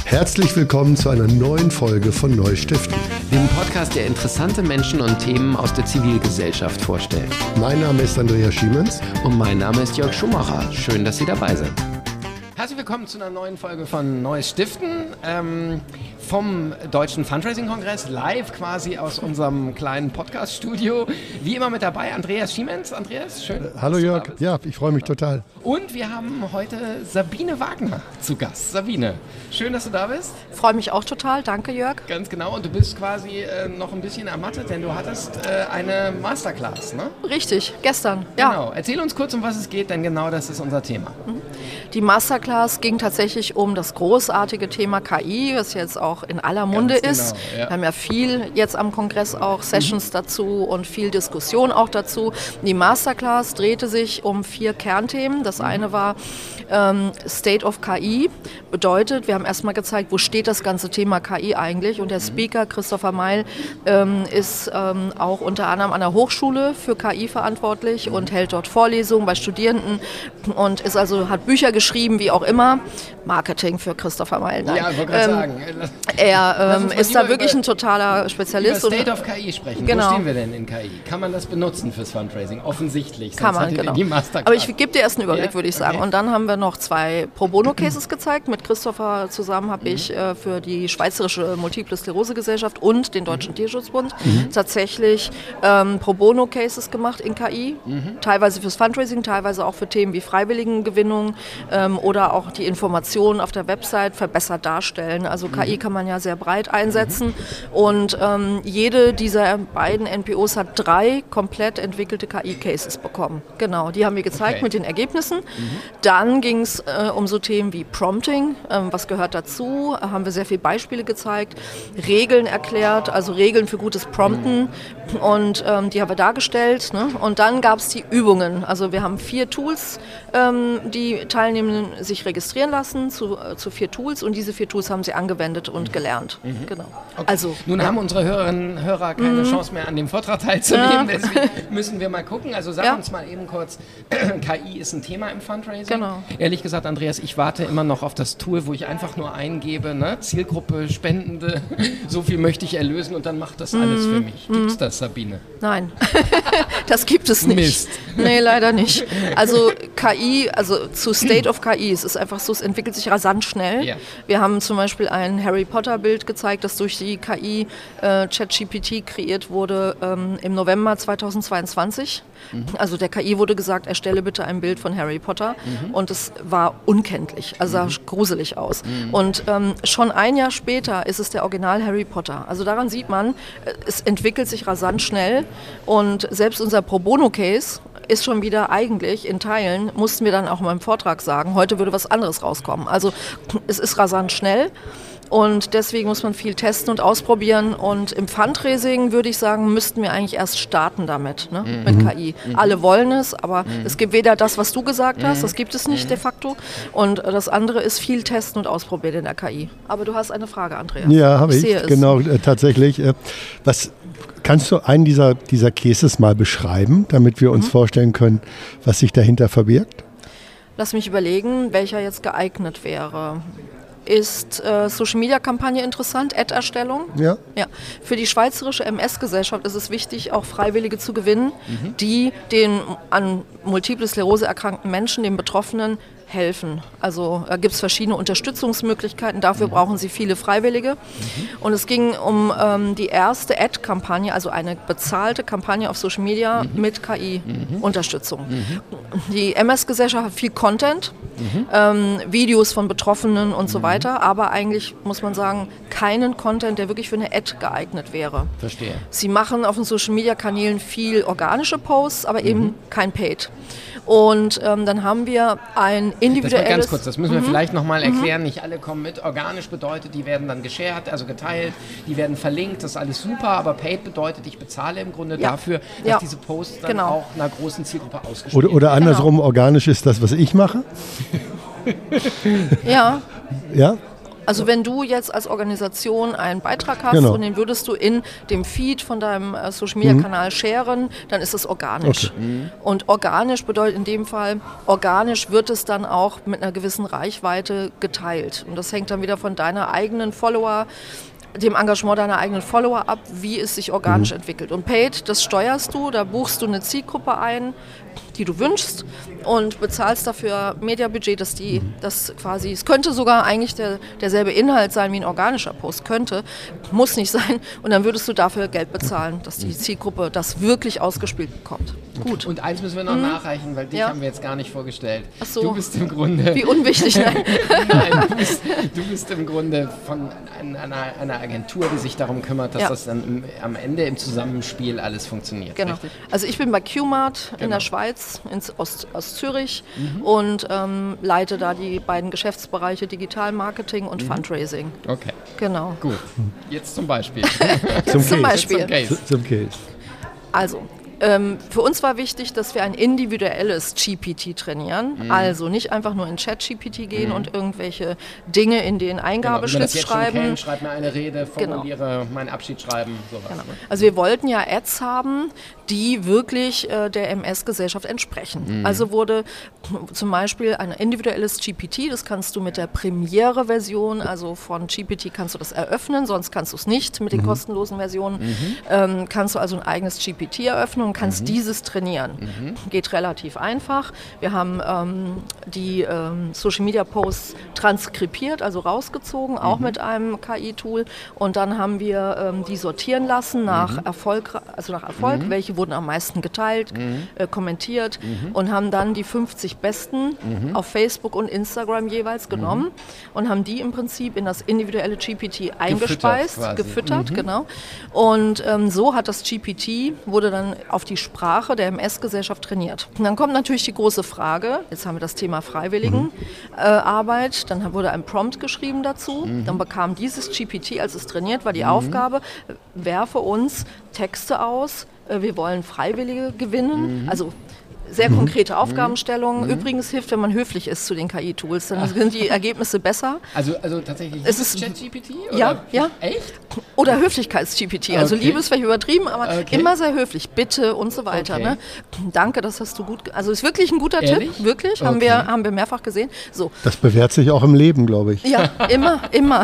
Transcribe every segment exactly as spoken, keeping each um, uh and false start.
Herzlich willkommen zu einer neuen Folge von Neustiften, dem Podcast, der interessante Menschen und Themen aus der Zivilgesellschaft vorstellt. Mein Name ist Andreas Schiemens. Und mein Name ist Jörg Schumacher. Schön, dass Sie dabei sind. Herzlich willkommen zu einer neuen Folge von Neues Stiften, ähm, vom Deutschen Fundraising-Kongress, live quasi aus unserem kleinen Podcast-Studio. Wie immer mit dabei Andreas Schiemens. Andreas, schön. Äh, hallo Jörg, ja, ich freue mich total. Und wir haben heute Sabine Wagner zu Gast. Sabine, schön, dass du da bist. Freue mich auch total, danke Jörg. Ganz genau, und du bist quasi äh, noch ein bisschen ermattet, denn du hattest äh, eine Masterclass, ne? Richtig, gestern, ja. Genau, erzähl uns kurz, um was es geht, denn genau das ist unser Thema. Die Masterclass ging tatsächlich um das großartige Thema K I, was jetzt auch in aller Munde Ganz ist. genau, ja. Wir haben ja viel jetzt am Kongress auch Sessions mhm. dazu und viel Diskussion auch dazu. Die Masterclass drehte sich um vier Kernthemen. Das eine war ähm, State of K I. Bedeutet, wir haben erstmal gezeigt, wo steht das ganze Thema K I eigentlich. Und der Speaker Christopher Meil ähm, ist ähm, auch unter anderem an der Hochschule für K I verantwortlich und hält dort Vorlesungen bei Studierenden und ist also, hat Bücher geschrieben, wie auch immer. Marketing für Christopher Meil. Nein. Ja, ich wollte gerade ähm, sagen. Er ähm, ist da wirklich über, ein totaler Spezialist. Über State of K I sprechen. Genau. Wo stehen wir denn in K I? Kann man das benutzen fürs Fundraising? Offensichtlich. Kann man, genau. Aber ich gebe dir erst einen Überblick, ja? würde ich sagen. Okay. Und dann haben wir noch zwei Pro-Bono-Cases gezeigt. Mit Christopher zusammen habe mhm. ich äh, für die Schweizerische Multiple Sklerose-Gesellschaft und den Deutschen mhm. Tierschutzbund mhm. tatsächlich ähm, Pro-Bono-Cases gemacht in K I. Mhm. Teilweise fürs Fundraising, teilweise auch für Themen wie Freiwilligengewinnung ähm, oder auch die Informationen auf der Website verbessert darstellen. Also K I mhm. kann man ja sehr breit einsetzen mhm. und ähm, jede dieser beiden N P Os hat drei komplett entwickelte K I-Cases bekommen. Genau, die haben wir gezeigt okay. mit den Ergebnissen. Mhm. Dann ging es äh, um so Themen wie Prompting, ähm, was gehört dazu, haben wir sehr viele Beispiele gezeigt, Regeln erklärt, also Regeln für gutes Prompten mhm. und ähm, die haben wir dargestellt. Ne? Und dann gab es die Übungen, also wir haben vier Tools, ähm, die Teilnehmenden sich registrieren lassen zu, äh, zu vier Tools und diese vier Tools haben sie angewendet und gelernt. Mhm. Genau. Okay. Also, Nun ja. haben unsere Hörerinnen und Hörer keine mhm. Chance mehr an dem Vortrag teilzunehmen, ja. deswegen müssen wir mal gucken. Also sag ja. uns mal eben kurz, K I ist ein Thema im Fundraising. Genau. Ehrlich gesagt, Andreas, ich warte immer noch auf das Tool, wo ich einfach nur eingebe, ne? Zielgruppe, Spendende, so viel möchte ich erlösen und dann macht das mhm. alles für mich. Gibt es das, Sabine? Nein, das gibt es nicht. Mist. Nee, leider nicht. Also K I, also zu State of K I, es ist einfach so, es entwickelt sich rasant schnell. Ja. Wir haben zum Beispiel ein Harry Potter Bild gezeigt, das durch die K I äh, ChatGPT kreiert wurde ähm, im November zweitausendzweiundzwanzig. Mhm. Also der K I wurde gesagt, erstelle bitte ein Bild von Harry Potter mhm. und es war unkenntlich, also sah mhm. gruselig aus. Mhm. Und ähm, schon ein Jahr später ist es der Original Harry Potter. Also daran sieht man, es entwickelt sich rasant schnell und selbst unser Pro Bono Case ist schon wieder eigentlich in Teilen, mussten wir dann auch mal im Vortrag sagen, heute würde was anderes rauskommen. Also es ist rasant schnell. Und deswegen muss man viel testen und ausprobieren. Und im Fundraising würde ich sagen, müssten wir eigentlich erst starten damit, ne? mhm. mit K I. Mhm. Alle wollen es, aber mhm. es gibt weder das, was du gesagt hast, das gibt es nicht mhm. de facto. Und das andere ist viel testen und ausprobieren in der K I. Aber du hast eine Frage, Andreas. Ja, habe ich, ich genau, äh, tatsächlich. Äh, was, kannst du einen dieser, dieser Cases mal beschreiben, damit wir uns mhm. vorstellen können, was sich dahinter verbirgt? Lass mich überlegen, welcher jetzt geeignet wäre. Ist äh, Social-Media-Kampagne interessant, Ad-Erstellung? Ja. ja. Für die Schweizerische M S-Gesellschaft ist es wichtig, auch Freiwillige zu gewinnen, mhm. die den an Multiple Sklerose erkrankten Menschen, den Betroffenen, helfen. Also da gibt es verschiedene Unterstützungsmöglichkeiten, dafür mhm. brauchen sie viele Freiwillige. Mhm. Und es ging um ähm, die erste Ad-Kampagne, also eine bezahlte Kampagne auf Social Media mhm. mit K I-Unterstützung. Mhm. Die M S-Gesellschaft hat viel Content, mhm. ähm, Videos von Betroffenen und mhm. so weiter, aber eigentlich muss man sagen, keinen Content, der wirklich für eine Ad geeignet wäre. Verstehe. Sie machen auf den Social-Media-Kanälen viel organische Posts, aber mhm. eben kein Paid. Und ähm, dann haben wir ein individuelles... Das ganz kurz, das müssen wir mhm. vielleicht nochmal erklären. Mhm. Nicht alle kommen mit. Organisch bedeutet, die werden dann geshared, also geteilt, die werden verlinkt, das ist alles super, aber Paid bedeutet, ich bezahle im Grunde ja. dafür, dass ja. diese Posts dann genau. auch einer großen Zielgruppe ausgespielt werden. Oder, oder andersrum, genau. organisch ist das, was ich mache? ja. Ja? Also wenn du jetzt als Organisation einen Beitrag hast Genau. und den würdest du in dem Feed von deinem äh, Social-Media-Kanal mhm. sharen, dann ist es organisch. Okay. Mhm. Und organisch bedeutet in dem Fall, organisch wird es dann auch mit einer gewissen Reichweite geteilt. Und das hängt dann wieder von deiner eigenen Follower, dem Engagement deiner eigenen Follower ab, wie es sich organisch mhm. entwickelt. Und Paid, das steuerst du, da buchst du eine Zielgruppe ein, die du wünschst und bezahlst dafür Mediabudget, dass die, das quasi, es könnte sogar eigentlich der, derselbe Inhalt sein wie ein organischer Post, könnte, muss nicht sein und dann würdest du dafür Geld bezahlen, dass die Zielgruppe das wirklich ausgespielt bekommt. Gut. Und eins müssen wir noch mhm. nachreichen, weil dich ja. haben wir jetzt gar nicht vorgestellt. Ach so. Du bist im Grunde... Wie unwichtig, nein. Nein, du bist, du bist im Grunde von einer, einer Agentur, die sich darum kümmert, dass ja. das dann im, am Ende im Zusammenspiel alles funktioniert. Genau. Richtig? Also ich bin bei Q-Mart genau. in der Schweiz, ins Ost, aus Zürich mhm. und ähm, leite da die beiden Geschäftsbereiche Digitalmarketing und mhm. Fundraising. Okay. Genau. Gut. Jetzt zum Beispiel. zum, zum Beispiel. Zum Case. Zum Case. Also, Ähm, für uns war wichtig, dass wir ein individuelles G P T trainieren, mhm. also nicht einfach nur in Chat-G P T gehen mhm. und irgendwelche Dinge in den Eingabeschlitz genau, schreiben. Kenn, schreib mir eine Rede, formuliere genau. meinen Abschied schreiben, sowas. Genau. Ne? Also wir wollten ja Ads haben, die wirklich äh, der M S-Gesellschaft entsprechen. Mhm. Also wurde zum Beispiel ein individuelles G P T, das kannst du mit der Premiere-Version, also von G P T kannst du das eröffnen, sonst kannst du es nicht mit den mhm. kostenlosen Versionen. Mhm. Ähm, kannst du also ein eigenes G P T eröffnen und kannst mhm. dieses trainieren. Mhm. Geht relativ einfach. Wir haben ähm, die ähm, Social-Media-Posts transkribiert, also rausgezogen, mhm. auch mit einem K I-Tool. Und dann haben wir ähm, die sortieren lassen nach mhm. Erfolg, also nach Erfolg, mhm. welche wurden am meisten geteilt, mhm. äh, kommentiert mhm. und haben dann die fünfzig besten mhm. auf Facebook und Instagram jeweils genommen mhm. und haben die im Prinzip in das individuelle G P T eingespeist, gefüttert, gefüttert mhm. genau. Und ähm, so hat das G P T, wurde dann auf die Sprache der M S-Gesellschaft trainiert. Und dann kommt natürlich die große Frage, jetzt haben wir das Thema Freiwilligenarbeit, mhm. äh, dann wurde ein Prompt geschrieben dazu, mhm. dann bekam dieses G P T, als es trainiert war, die mhm. Aufgabe, werfe uns Texte aus, äh, wir wollen Freiwillige gewinnen, mhm. also sehr konkrete Aufgabenstellungen. Mhm. Übrigens hilft, wenn man höflich ist zu den K I-Tools, dann sind die Ergebnisse besser. Also, also tatsächlich es ist Chat-G P T? Ja, ja. Echt? Oder Höflichkeits-G P T. Also okay. Liebe ist vielleicht übertrieben, aber okay. immer sehr höflich. Bitte und so weiter. Okay. Ne? Danke, das hast du gut... Ge- also ist wirklich ein guter Ehrlich? Tipp. Wirklich. Okay. Haben, wir, haben wir mehrfach gesehen. So. Das bewährt sich auch im Leben, glaube ich. Ja, immer, immer.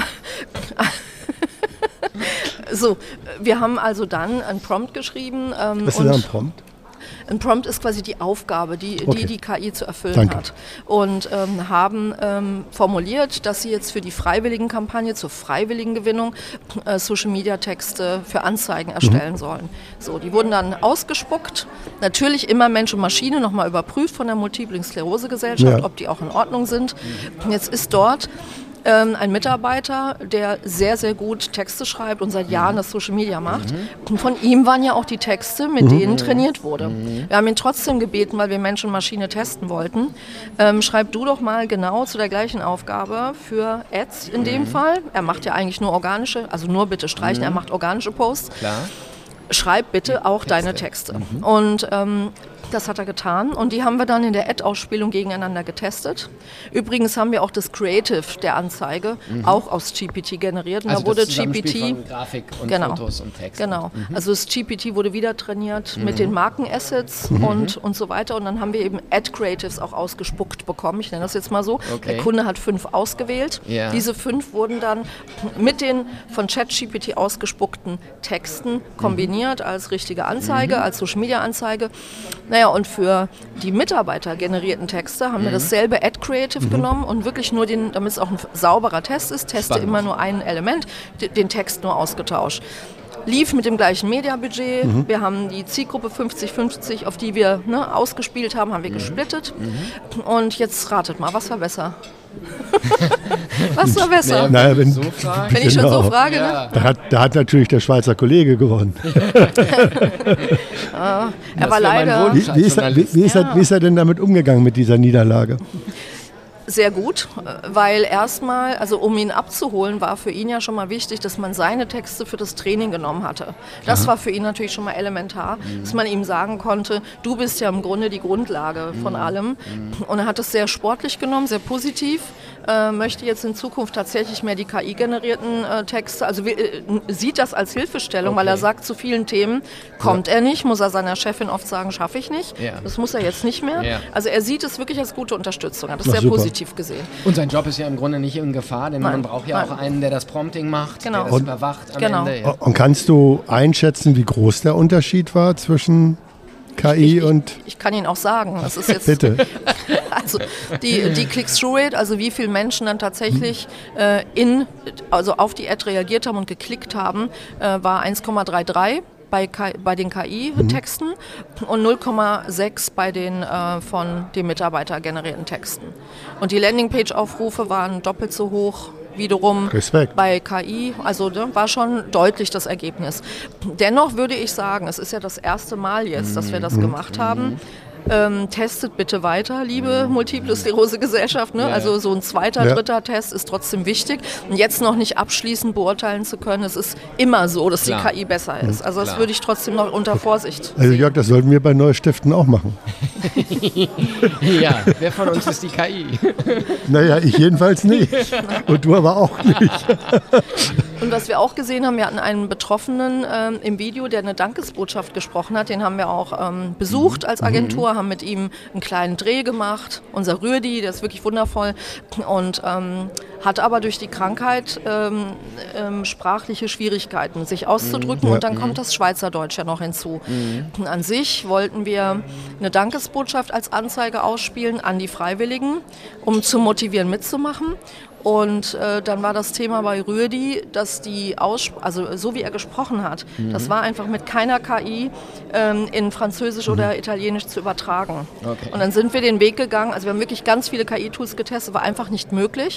So, wir haben also dann einen Prompt geschrieben. Ähm, Was ist da ein Prompt? Ein Prompt ist quasi die Aufgabe, die die, okay. die K I zu erfüllen Danke. hat. Und ähm, haben ähm, formuliert, dass sie jetzt für die Freiwilligenkampagne zur Freiwilligengewinnung äh, Social-Media-Texte für Anzeigen erstellen mhm. sollen. So, die wurden dann ausgespuckt. Natürlich immer Mensch und Maschine nochmal überprüft von der Multiple-Sklerose-Gesellschaft, ja. ob die auch in Ordnung sind. Mhm. Jetzt ist dort Ähm, ein Mitarbeiter, der sehr, sehr gut Texte schreibt und seit Jahren das Social Media macht. Mhm. Von ihm waren ja auch die Texte, mit mhm. denen trainiert wurde. Mhm. Wir haben ihn trotzdem gebeten, weil wir Mensch und Maschine testen wollten. Ähm, schreib du doch mal genau zu der gleichen Aufgabe für Ads in mhm. dem Fall. Er macht ja eigentlich nur organische, also nur bitte streichen, mhm. er macht organische Posts. Klar. Schreib bitte auch Texte. deine Texte. Mhm. Und ähm, das hat er getan und die haben wir dann in der Ad-Ausspielung gegeneinander getestet. Übrigens haben wir auch das Creative der Anzeige mhm. auch aus G P T generiert. Und also da wurde das G P T von Grafik und genau, Fotos und Text. Genau. Mhm. Also das G P T wurde wieder trainiert mhm. mit den Markenassets mhm. und, und so weiter. Und dann haben wir eben Ad-Creatives auch ausgespuckt bekommen. Ich nenne das jetzt mal so. Okay. Der Kunde hat fünf ausgewählt. Ja. Diese fünf wurden dann mit den von Chat-G P T ausgespuckten Texten kombiniert mhm. als richtige Anzeige, mhm. als Social-Media-Anzeige. Naja, und für die Mitarbeiter generierten Texte haben mhm. wir dasselbe Ad-Creative mhm. genommen und wirklich nur den, damit es auch ein sauberer Test ist, teste Spannend. immer nur ein Element, den Text nur ausgetauscht. Lief mit dem gleichen Mediabudget. Mhm. Wir haben die Zielgruppe fünfzig fünfzig, auf die wir ne, ausgespielt haben, haben wir mhm. gesplittet. Mhm. Und jetzt ratet mal, was war besser? Was war besser? Naja, naja, wenn, so wenn ich genau. schon so frage, ja. ne? da, hat, da hat natürlich der Schweizer Kollege gewonnen. ah, er war leider... Wie, wie, ist er, wie, wie, ist er, wie ist er denn damit umgegangen mit dieser Niederlage? Sehr gut, weil erstmal, also um ihn abzuholen, war für ihn ja schon mal wichtig, dass man seine Texte für das Training genommen hatte. Das Aha. war für ihn natürlich schon mal elementar, mhm. dass man ihm sagen konnte, du bist ja im Grunde die Grundlage von mhm. allem. Mhm. Und er hat es sehr sportlich genommen, sehr positiv. Äh, möchte jetzt in Zukunft tatsächlich mehr die K I-generierten äh, Texte, also äh, sieht das als Hilfestellung, okay. weil er sagt, zu vielen Themen kommt ja. er nicht, muss er seiner Chefin oft sagen, schaffe ich nicht. Ja. Das muss er jetzt nicht mehr. Ja. Also er sieht es wirklich als gute Unterstützung, hat das sehr super. positiv gesehen. Und sein Job ist ja im Grunde nicht in Gefahr, denn Nein. man braucht ja Nein. auch einen, der das Prompting macht, genau. der das und, überwacht am genau. Ende. Ja. Und kannst du einschätzen, wie groß der Unterschied war zwischen K I ich, ich, und... Ich kann Ihnen auch sagen, das ist jetzt... Bitte. Also die, die Click-Through-Rate, also wie viele Menschen dann tatsächlich äh, in, also auf die Ad reagiert haben und geklickt haben, äh, war eins Komma dreiunddreißig bei, K- bei den K I-Texten mhm. und null Komma sechs bei den äh, von dem Mitarbeiter generierten Texten. Und die Landingpage-Aufrufe waren doppelt so hoch wiederum Respekt. Bei K I, also ne, war schon deutlich das Ergebnis. Dennoch würde ich sagen, es ist ja das erste Mal jetzt, dass wir das mhm. gemacht haben. Ähm, testet bitte weiter, liebe Multiple Sklerose Gesellschaft. Ne? Ja. Also so ein zweiter, ja. dritter Test ist trotzdem wichtig. Und jetzt noch nicht abschließend beurteilen zu können, es ist immer so, dass Klar. die K I besser ist. Also das Klar. würde ich trotzdem noch unter Vorsicht Also Jörg, das sollten wir bei Neustiften auch machen. Ja, wer von uns ist die K I? Naja, ich jedenfalls nicht. Und du aber auch nicht. Und was wir auch gesehen haben, wir hatten einen Betroffenen ähm, im Video, der eine Dankesbotschaft gesprochen hat. Den haben wir auch ähm, besucht als Agentur, mhm. haben mit ihm einen kleinen Dreh gemacht. Unser Rüdi, der ist wirklich wundervoll und ähm, hat aber durch die Krankheit ähm, ähm, sprachliche Schwierigkeiten, sich auszudrücken. Mhm. Und dann kommt das Schweizerdeutsch ja noch hinzu. Mhm. An sich wollten wir eine Dankesbotschaft als Anzeige ausspielen an die Freiwilligen, um zu motivieren, mitzumachen. Und äh, dann war das Thema bei Rüdi, dass die Aussp- also so wie er gesprochen hat, mhm. das war einfach mit keiner K I ähm, in Französisch mhm. oder Italienisch zu übertragen. Okay. Und dann sind wir den Weg gegangen, also wir haben wirklich ganz viele K I-Tools getestet, war einfach nicht möglich.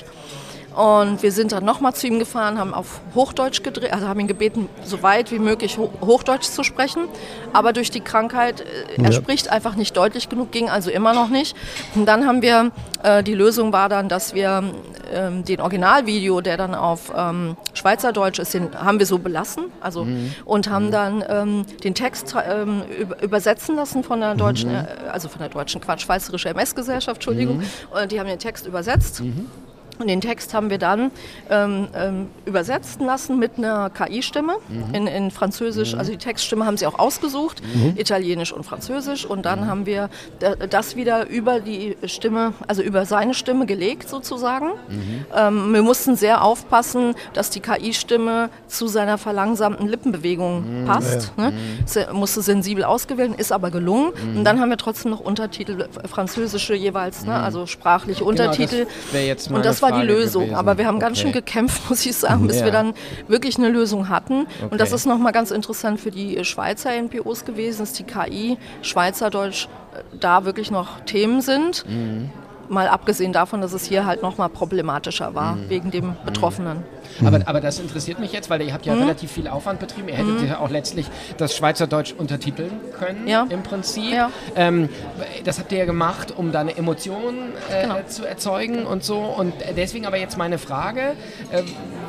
Und wir sind dann nochmal zu ihm gefahren, haben auf Hochdeutsch gedreht, also haben ihn gebeten, so weit wie möglich Hochdeutsch zu sprechen. Aber durch die Krankheit, er ja. spricht einfach nicht deutlich genug, ging also immer noch nicht. Und dann haben wir, äh, die Lösung war dann, dass wir ähm, den Originalvideo, der dann auf ähm, Schweizerdeutsch ist, den haben wir so belassen. Also, mhm. Und haben dann ähm, den Text ähm, übersetzen lassen von der deutschen, mhm. äh, also von der deutschen Quatsch, Schweizerische M S-Gesellschaft, Entschuldigung. Mhm. Und die haben den Text übersetzt. Mhm. Und den Text haben wir dann ähm, ähm, übersetzen lassen mit einer K I-Stimme mhm. in, in Französisch. Mhm. Also die Textstimme haben sie auch ausgesucht, mhm. Italienisch und Französisch. Und dann mhm. haben wir das wieder über die Stimme, also über seine Stimme gelegt sozusagen. Mhm. Ähm, wir mussten sehr aufpassen, dass die K I-Stimme zu seiner verlangsamten Lippenbewegung mhm. passt. Ja. Ne? Mhm. Musste sensibel ausgewählt, ist aber gelungen. Mhm. Und dann haben wir trotzdem noch Untertitel, französische jeweils, ne? Also sprachliche genau, Untertitel. Das jetzt und das war die Lösung, gewesen. Aber wir haben ganz okay. schön gekämpft, muss ich sagen, bis ja. wir dann wirklich eine Lösung hatten. Okay. Und das ist nochmal ganz interessant für die Schweizer N P Os gewesen, dass die K I, Schweizerdeutsch, da wirklich noch Themen sind. Mhm. Mal abgesehen davon, dass es hier halt nochmal problematischer war, mhm. wegen dem Betroffenen. Mhm. Aber, aber das interessiert mich jetzt, weil ihr habt ja mhm. relativ viel Aufwand betrieben. Ihr hättet mhm. ja auch letztlich das Schweizerdeutsch untertiteln können, ja. im Prinzip. Ja. Ähm, das habt ihr ja gemacht, um da eine Emotion äh, genau. zu erzeugen und so. Und deswegen aber jetzt meine Frage, äh,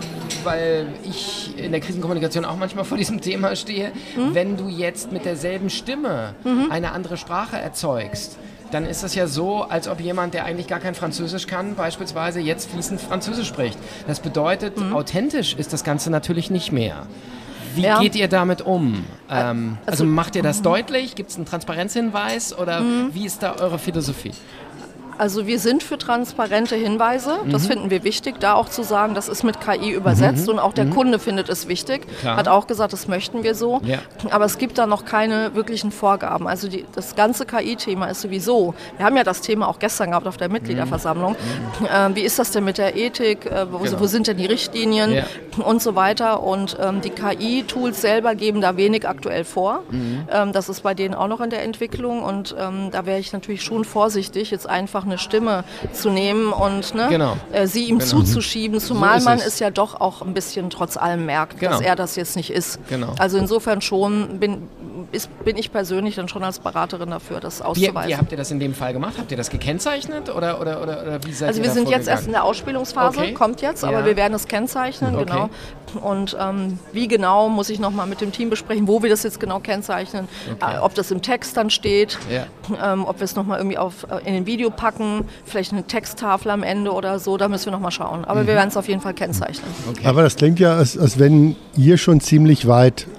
weil ich in der Krisenkommunikation auch manchmal vor diesem Thema stehe. Mhm. Wenn du jetzt mit derselben Stimme mhm. eine andere Sprache erzeugst, dann ist das ja so, als ob jemand, der eigentlich gar kein Französisch kann, beispielsweise jetzt fließend Französisch spricht. Das bedeutet, mhm. authentisch ist das Ganze natürlich nicht mehr. Wie ja. geht ihr damit um? Ähm, also, also macht ihr das mhm. deutlich? Gibt es einen Transparenzhinweis oder mhm. wie ist da eure Philosophie? Also wir sind für transparente Hinweise, das mhm. finden wir wichtig, da auch zu sagen, das ist mit K I übersetzt mhm. und auch der mhm. Kunde findet es wichtig, Klar. hat auch gesagt, das möchten wir so, ja. aber es gibt da noch keine wirklichen Vorgaben. Also die, das ganze K I-Thema ist sowieso, wir haben ja das Thema auch gestern gehabt auf der Mitgliederversammlung, mhm. äh, wie ist das denn mit der Ethik, äh, wo, genau. wo sind denn die Richtlinien ja. und so weiter und ähm, die K I-Tools selber geben da wenig aktuell vor, mhm. ähm, das ist bei denen auch noch in der Entwicklung und ähm, da wäre ich natürlich schon vorsichtig, jetzt einfach eine Stimme zu nehmen und ne, genau. äh, sie ihm genau. zuzuschieben, zumal so man es ja doch auch ein bisschen trotz allem merkt, genau. dass er das jetzt nicht ist. Genau. Also insofern schon bin, ist, bin ich persönlich dann schon als Beraterin dafür, das Wie, auszuweisen. wie habt ihr das in dem Fall gemacht? Habt ihr das gekennzeichnet oder, oder, oder, oder wie seid Also ihr wir da sind jetzt vorgegangen? erst in der Ausspielungsphase, Okay. kommt jetzt, aber Ja. wir werden es kennzeichnen, Okay. genau. Und ähm, wie genau, muss ich nochmal mit dem Team besprechen, wo wir das jetzt genau kennzeichnen, Okay. äh, ob das im Text dann steht, Ja. ähm, ob wir es nochmal irgendwie auf, äh, in ein Video packen, vielleicht eine Texttafel am Ende oder so, da müssen wir nochmal schauen. Aber Mhm. wir werden es auf jeden Fall kennzeichnen. Okay. Aber das klingt ja, als, als wenn ihr schon ziemlich weit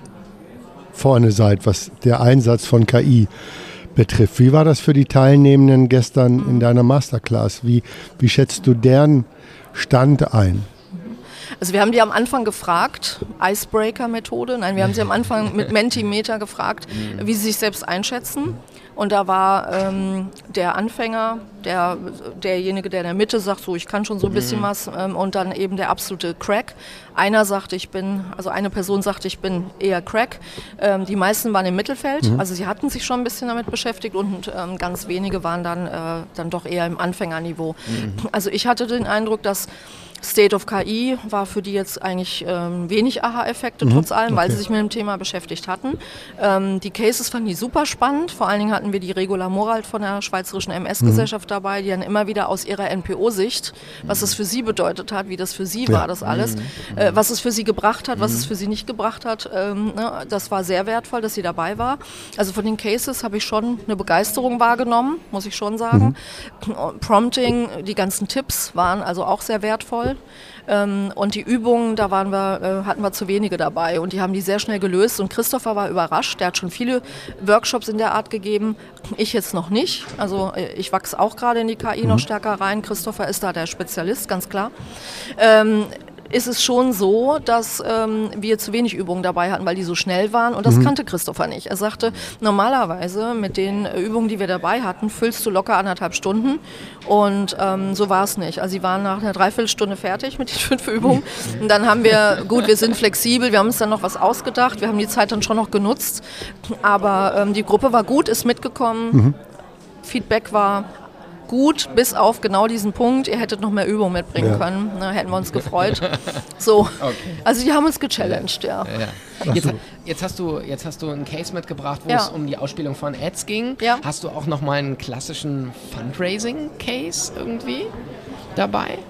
vorne seid, was der Einsatz von K I betrifft. Wie war das für die Teilnehmenden gestern in deiner Masterclass? Wie, wie schätzt du deren Stand ein? Also wir haben die am Anfang gefragt, Icebreaker-Methode, nein, wir haben sie am Anfang mit Mentimeter gefragt, wie sie sich selbst einschätzen. Und da war ähm, der Anfänger, der, derjenige, der in der Mitte sagt, so ich kann schon so ein bisschen was, ähm, und dann eben der absolute Crack. Einer sagte, ich bin, also eine Person sagte, ich bin eher Crack. Ähm, die meisten waren im Mittelfeld, also sie hatten sich schon ein bisschen damit beschäftigt und ähm, ganz wenige waren dann, äh, dann doch eher im Anfängerniveau. Also ich hatte den Eindruck, dass State of K I war für die jetzt eigentlich ähm, wenig Aha-Effekte, mhm, trotz allem, okay, weil sie sich mit dem Thema beschäftigt hatten. Ähm, die Cases fanden die super spannend. Vor allen Dingen hatten wir die Regula Morald von der Schweizerischen M S-Gesellschaft mhm. dabei, die dann immer wieder aus ihrer N P O-Sicht, was es für sie bedeutet hat, wie das für sie ja. war, das alles, mhm. äh, was es für sie gebracht hat, was mhm. es für sie nicht gebracht hat. Ähm, ne, das war sehr wertvoll, dass sie dabei war. Also von den Cases habe ich schon eine Begeisterung wahrgenommen, muss ich schon sagen. Mhm. Prompting, die ganzen Tipps waren also auch sehr wertvoll. Ähm, und die Übungen, da waren wir, äh, hatten wir zu wenige dabei und die haben die sehr schnell gelöst und Christopher war überrascht, der hat schon viele Workshops in der Art gegeben, ich jetzt noch nicht, also äh, ich wachse auch gerade in die K I mhm. noch stärker rein, Christopher ist da der Spezialist, ganz klar. Ähm, ist es schon so, dass ähm, wir zu wenig Übungen dabei hatten, weil die so schnell waren und das mhm. kannte Christopher nicht. Er sagte, normalerweise mit den Übungen, die wir dabei hatten, füllst du locker anderthalb Stunden und ähm, so war es nicht. Also sie waren nach einer Dreiviertelstunde fertig mit den fünf Übungen und dann haben wir, gut, wir sind flexibel, wir haben uns dann noch was ausgedacht, wir haben die Zeit dann schon noch genutzt, aber ähm, die Gruppe war gut, ist mitgekommen, mhm. Feedback war gut, bis auf genau diesen Punkt, ihr hättet noch mehr Übung mitbringen ja. können, da hätten wir uns gefreut. So, okay. Also die haben uns gechallenged, ja. ja. ja. Jetzt, jetzt, hast du, jetzt hast du einen Case mitgebracht, wo ja. es um die Ausspielung von Ads ging. Ja. Hast du auch noch mal einen klassischen Fundraising-Case irgendwie dabei?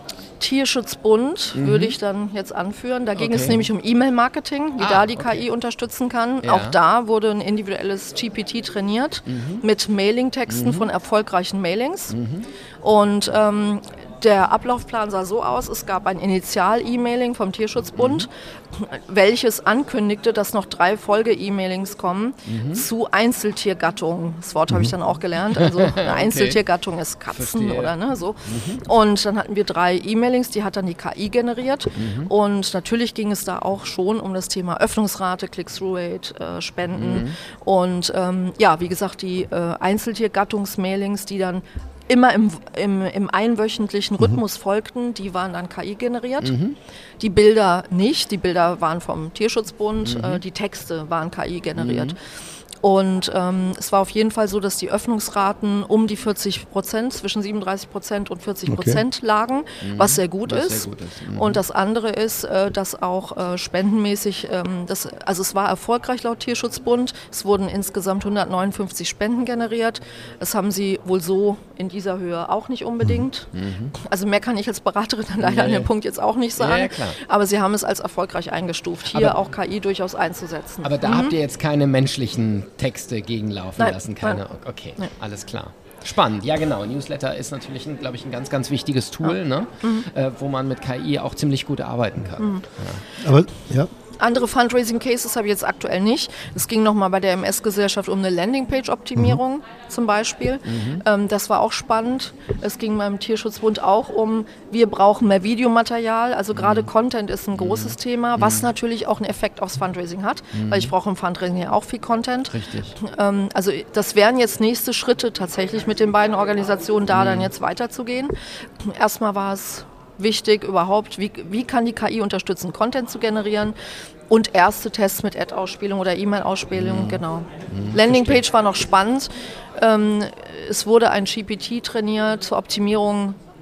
Tierschutzbund mhm. würde ich dann jetzt anführen. Da ging okay. es nämlich um E-Mail-Marketing, wie ah, da die okay. K I unterstützen kann. Ja. Auch da wurde ein individuelles G P T trainiert mhm. mit Mailing-Texten mhm. von erfolgreichen Mailings. Mhm. Und ähm, der Ablaufplan sah so aus, es gab ein Initial-E-Mailing vom Tierschutzbund, mhm. welches ankündigte, dass noch drei Folge-E-Mailings kommen mhm. zu Einzeltiergattungen. Das Wort mhm. habe ich dann auch gelernt. Also eine okay. Einzeltiergattung ist Katzen Verstehe. Oder ne, so. Mhm. Und dann hatten wir drei E-Mailings, die hat dann die K I generiert. Mhm. Und natürlich ging es da auch schon um das Thema Öffnungsrate, Click-Through-Rate, äh, Spenden. Mhm. Und ähm, ja, wie gesagt, die äh, Einzeltiergattungs-Mailings, die dann immer im, im, im einwöchentlichen Rhythmus mhm. folgten, die waren dann K I generiert. Mhm. Die Bilder nicht, die Bilder waren vom Tierschutzbund, mhm. äh, die Texte waren K I generiert. Mhm. Und ähm, es war auf jeden Fall so, dass die Öffnungsraten um die vierzig Prozent, zwischen siebenunddreißig Prozent und vierzig Prozent okay. lagen, mhm. was sehr gut was ist. Sehr gut ist. Mhm. Und das andere ist, äh, dass auch äh, spendenmäßig, ähm, das, also es war erfolgreich laut Tierschutzbund, es wurden insgesamt hundertneunundfünfzig Spenden generiert. Das haben sie wohl so in dieser Höhe auch nicht unbedingt. Mhm. Also mehr kann ich als Beraterin dann leider nee. an dem Punkt jetzt auch nicht sagen. Ja, ja, klar. Aber sie haben es als erfolgreich eingestuft, hier aber auch K I durchaus einzusetzen. Aber da mhm. habt ihr jetzt keine menschlichen Texte gegenlaufen Nein, lassen, keine. Nein. Okay, Nein. Alles klar. Spannend, ja genau. Newsletter ist natürlich, glaube ich, ein ganz, ganz wichtiges Tool, ja. ne? mhm. äh, wo man mit K I auch ziemlich gut arbeiten kann. Mhm. Ja. Aber ja. Andere Fundraising-Cases habe ich jetzt aktuell nicht. Es ging nochmal bei der M S-Gesellschaft um eine Landingpage-Optimierung mhm. zum Beispiel. Mhm. Ähm, das war auch spannend. Es ging beim Tierschutzbund auch um, wir brauchen mehr Videomaterial. Also gerade mhm. Content ist ein großes mhm. Thema, was mhm. natürlich auch einen Effekt aufs Fundraising hat, mhm. weil ich brauche im Fundraising ja auch viel Content. Richtig. Ähm, also das wären jetzt nächste Schritte tatsächlich mit den beiden Organisationen, da mhm. dann jetzt weiterzugehen. Erstmal war es wichtig überhaupt, wie, wie kann die K I unterstützen, Content zu generieren und erste Tests mit Ad-Ausspielung oder E-Mail-Ausspielung, mhm. genau. Mhm, Landingpage verstehe. War noch spannend. Ähm, es wurde ein G P T trainiert zur Optimierung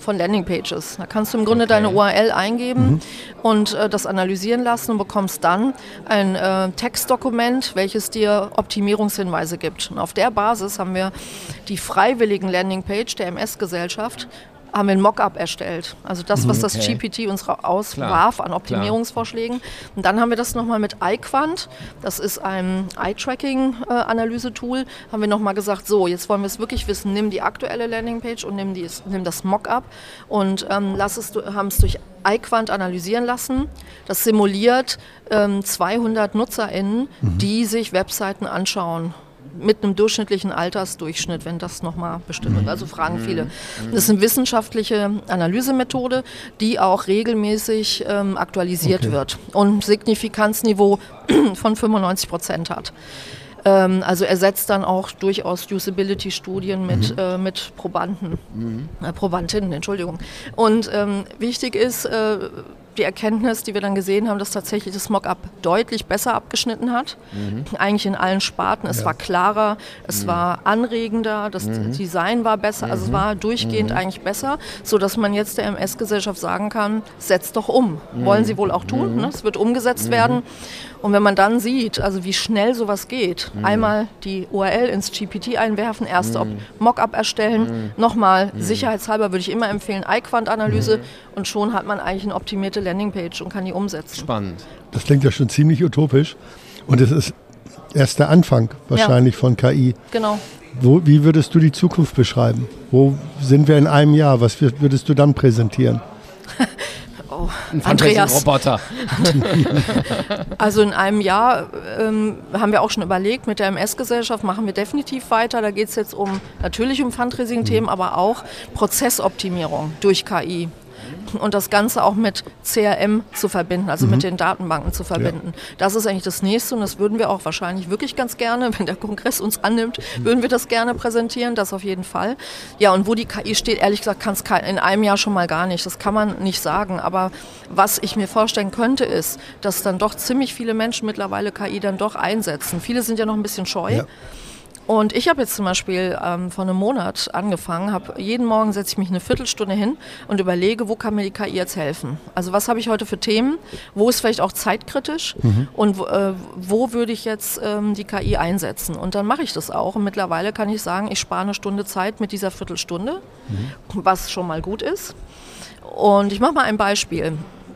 von Landingpages. Da kannst du im Grunde Okay. deine U R L eingeben mhm. und äh, das analysieren lassen und bekommst dann ein äh, Textdokument, welches dir Optimierungshinweise gibt. Und auf der Basis haben wir die freiwilligen Landingpage der M S-Gesellschaft haben wir ein Mockup erstellt. Also das, was das Okay. G P T uns auswarf an Optimierungsvorschlägen. Und dann haben wir das nochmal mit iQuant, das ist ein Eye-Tracking-Analyse-Tool, haben wir nochmal gesagt, so, jetzt wollen wir es wirklich wissen, nimm die aktuelle Landingpage und nimm, die, nimm das Mockup und ähm, lass es, haben es durch iQuant analysieren lassen. Das simuliert ähm, zweihundert NutzerInnen, mhm. die sich Webseiten anschauen. Mit einem durchschnittlichen Altersdurchschnitt, wenn das nochmal bestimmt wird. Also fragen viele. Das ist eine wissenschaftliche Analysemethode, die auch regelmäßig ähm, aktualisiert okay. wird und ein Signifikanzniveau von fünfundneunzig Prozent hat. Ähm, also ersetzt dann auch durchaus Usability-Studien mit, mhm. äh, mit Probanden, mhm. äh, Probandinnen, Entschuldigung. Und ähm, wichtig ist, äh, die Erkenntnis, die wir dann gesehen haben, dass tatsächlich das Mockup deutlich besser abgeschnitten hat. Mhm. Eigentlich in allen Sparten. Es ja. war klarer, es mhm. war anregender, das mhm. Design war besser, also es war durchgehend mhm. eigentlich besser, sodass man jetzt der M S-Gesellschaft sagen kann, setzt doch um. Mhm. Wollen sie wohl auch tun, mhm. ne? Es wird umgesetzt mhm. werden. Und wenn man dann sieht, also wie schnell sowas geht, mhm. einmal die U R L ins G P T einwerfen, erst mhm. Mockup erstellen, mhm. nochmal, mhm. sicherheitshalber würde ich immer empfehlen, iQuant-Analyse mhm. und schon hat man eigentlich eine optimierte Landingpage und kann die umsetzen. Spannend. Das klingt ja schon ziemlich utopisch und es ist erst der Anfang wahrscheinlich ja. von K I. Genau. Wo, wie würdest du die Zukunft beschreiben? Wo sind wir in einem Jahr? Was würdest du dann präsentieren? Oh, ein Andreas. Roboter. Also in einem Jahr ähm, haben wir auch schon überlegt, mit der M S-Gesellschaft machen wir definitiv weiter. Da geht es jetzt um natürlich um Fundraising-Themen, mhm. aber auch Prozessoptimierung durch K I. Und das Ganze auch mit C R M zu verbinden, also mhm. mit den Datenbanken zu verbinden. Ja. Das ist eigentlich das Nächste und das würden wir auch wahrscheinlich wirklich ganz gerne, wenn der Kongress uns annimmt, mhm. würden wir das gerne präsentieren, das auf jeden Fall. Ja, und wo die K I steht, ehrlich gesagt, kann es in einem Jahr schon mal gar nicht. Das kann man nicht sagen. Aber was ich mir vorstellen könnte, ist, dass dann doch ziemlich viele Menschen mittlerweile K I dann doch einsetzen. Viele sind ja noch ein bisschen scheu. Ja. Und ich habe jetzt zum Beispiel ähm, vor einem Monat angefangen, habe jeden Morgen setze ich mich eine Viertelstunde hin und überlege, wo kann mir die K I jetzt helfen? Also was habe ich heute für Themen? Wo ist vielleicht auch zeitkritisch? Mhm. Und äh, wo würde ich jetzt ähm, die K I einsetzen? Und dann mache ich das auch. Und mittlerweile kann ich sagen, ich spare eine Stunde Zeit mit dieser Viertelstunde, mhm. was schon mal gut ist. Und ich mache mal ein Beispiel.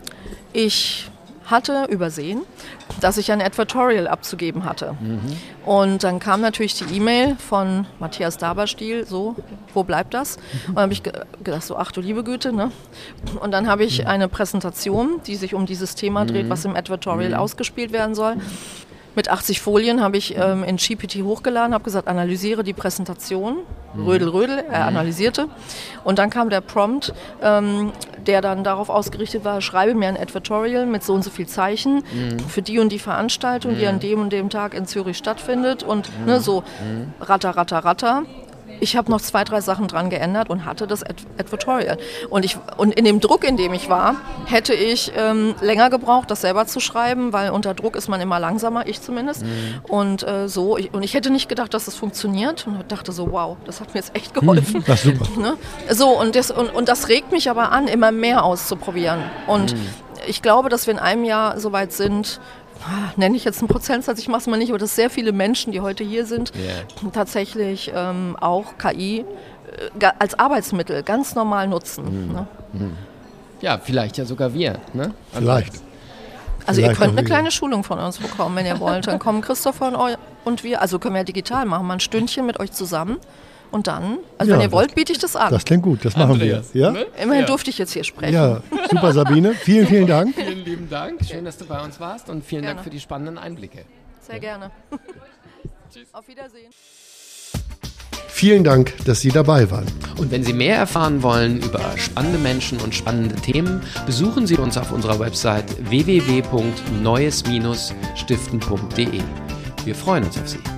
Ich hatte übersehen, dass ich ein Advertorial abzugeben hatte. Mhm. Und dann kam natürlich die E-Mail von Matthias Daberstiel, so, wo bleibt das? Und dann habe ich gedacht, so, ach du liebe Güte, ne? Und dann habe ich eine Präsentation, die sich um dieses Thema dreht, was im Advertorial mhm. ausgespielt werden soll. Mit achtzig Folien habe ich ähm, in G P T hochgeladen, habe gesagt, analysiere die Präsentation. Rödel, Rödel, er analysierte. Und dann kam der Prompt, ähm, der dann darauf ausgerichtet war, schreibe mir ein Advertorial mit so und so viel Zeichen mhm. für die und die Veranstaltung, mhm. die an dem und dem Tag in Zürich stattfindet. Und mhm. ne, so ratter, ratter, ratter. Ich habe noch zwei, drei Sachen dran geändert und hatte das Ad- Advertorial. Und, ich, und in dem Druck, in dem ich war, hätte ich ähm, länger gebraucht, das selber zu schreiben, weil unter Druck ist man immer langsamer, ich zumindest. Mhm. Und äh, so, ich, und ich hätte nicht gedacht, dass das funktioniert. Und dachte so, wow, das hat mir jetzt echt geholfen. Das ist super. Ne? So, und das, und, und das regt mich aber an, immer mehr auszuprobieren. Und mhm. ich glaube, dass wir in einem Jahr so weit sind, nenne ich jetzt einen Prozentsatz, ich mache es mal nicht, aber dass sehr viele Menschen, die heute hier sind, yeah. tatsächlich ähm, auch K I äh, als Arbeitsmittel ganz normal nutzen. Mhm. Ne? Ja, vielleicht ja sogar wir. Ne? Vielleicht. Also vielleicht ihr könnt eine kleine Schulung von uns bekommen, wenn ihr wollt. Dann kommen Christopher und, eu- und wir, also können wir ja digital machen, mal ein Stündchen mit euch zusammen. Und dann, also ja, wenn ihr wollt, biete ich das an. Das klingt gut, das machen Andreas, wir. Ja? Ne? Immerhin ja. durfte ich jetzt hier sprechen. Ja, super Sabine, vielen, vielen Dank. Vielen lieben Dank, schön, dass du bei uns warst und vielen gerne. Dank für die spannenden Einblicke. Sehr gerne. Tschüss. Auf Wiedersehen. Vielen Dank, dass Sie dabei waren. Und wenn Sie mehr erfahren wollen über spannende Menschen und spannende Themen, besuchen Sie uns auf unserer Website w w w punkt neues Bindestrich stiften punkt d e. Wir freuen uns auf Sie.